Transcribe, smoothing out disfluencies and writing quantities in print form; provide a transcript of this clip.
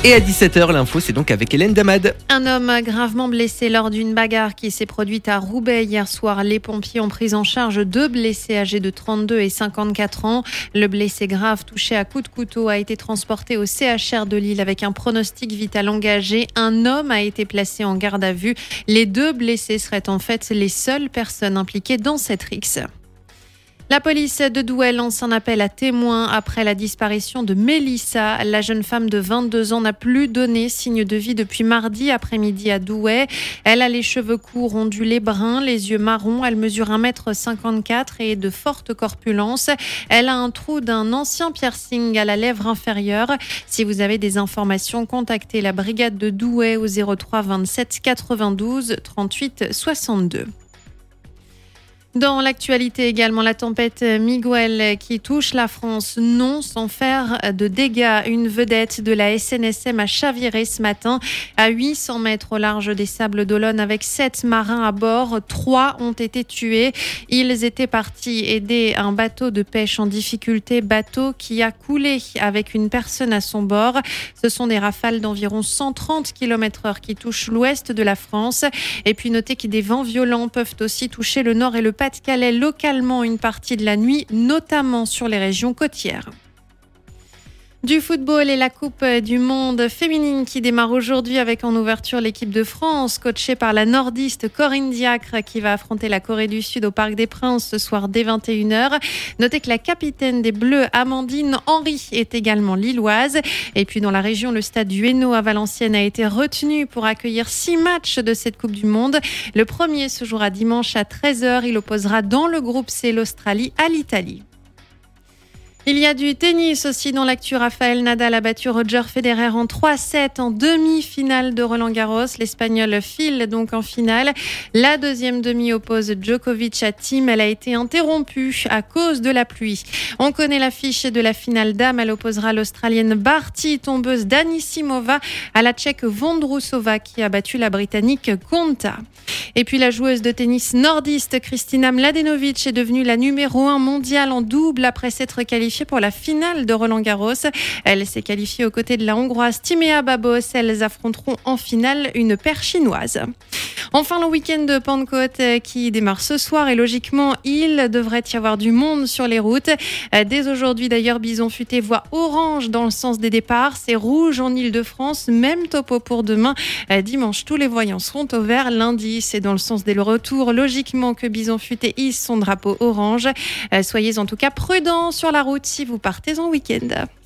Et à 17h, l'info, c'est donc avec Hélène Damad. Un homme gravement blessé lors d'une bagarre qui s'est produite à Roubaix hier soir. Les pompiers ont pris en charge 2 blessés âgés de 32 et 54 ans. Le blessé grave touché à coups de couteau a été transporté au CHR de Lille avec un pronostic vital engagé. Un homme a été placé en garde à vue. Les 2 blessés seraient en fait les seules personnes impliquées dans cette rixe. La police de Douai lance un appel à témoins après la disparition de Mélissa. La jeune femme de 22 ans n'a plus donné signe de vie depuis mardi après-midi à Douai. Elle a les cheveux courts, ondulés, bruns, les yeux marrons. Elle mesure 1,54 m et est de forte corpulence. Elle a un trou d'un ancien piercing à la lèvre inférieure. Si vous avez des informations, contactez la brigade de Douai au 03 27 92 38 62. Dans l'actualité également, la tempête Miguel qui touche la France, non sans faire de dégâts. Une vedette de la SNSM a chaviré ce matin à 800 mètres au large des Sables d'Olonne avec 7 marins à bord. 3 ont été tués. Ils étaient partis aider un bateau de pêche en difficulté, bateau qui a coulé avec une personne à son bord. Ce sont des rafales d'environ 130 km/h qui touchent l'ouest de la France. Et puis notez que des vents violents peuvent aussi toucher le nord et le Pas-de-Calais localement une partie de la nuit, notamment sur les régions côtières. Du football et la Coupe du Monde féminine qui démarre aujourd'hui avec en ouverture l'équipe de France, coachée par la nordiste Corinne Diacre qui va affronter la Corée du Sud au Parc des Princes ce soir dès 21h. Notez que la capitaine des Bleus, Amandine Henry, est également lilloise. Et puis dans la région, le stade du Hainaut à Valenciennes a été retenu pour accueillir 6 matchs de cette Coupe du Monde. Le premier se jouera dimanche à 13h. Il opposera dans le groupe C l'Australie à l'Italie. Il y a du tennis aussi dans l'actu. Rafael Nadal a battu Roger Federer en 3-7 en demi-finale de Roland-Garros. L'Espagnol file donc en finale. La deuxième demi oppose Djokovic à Thiem. Elle a été interrompue à cause de la pluie. On connaît l'affiche de la finale dame. Elle opposera l'Australienne Barty, tombeuse d'Anisimova, à la Tchèque Vondrousova qui a battu la Britannique Konta. Et puis la joueuse de tennis nordiste Kristina Mladenovic est devenue la numéro 1 mondiale en double après s'être qualifiée pour la finale de Roland-Garros. Elle s'est qualifiée aux côtés de la Hongroise Timea Babos. Elles affronteront en finale une paire chinoise. Enfin, le week-end de Pentecôte qui démarre ce soir et logiquement, il devrait y avoir du monde sur les routes. Dès aujourd'hui d'ailleurs, Bison Futé voit orange dans le sens des départs. C'est rouge en Ile-de-France. Même topo pour demain. Dimanche, tous les voyants seront au vert. Lundi, c'est dans le sens des retours. Logiquement que Bison Futé hisse son drapeau orange. Soyez en tout cas prudents sur la route si vous partez en week-end.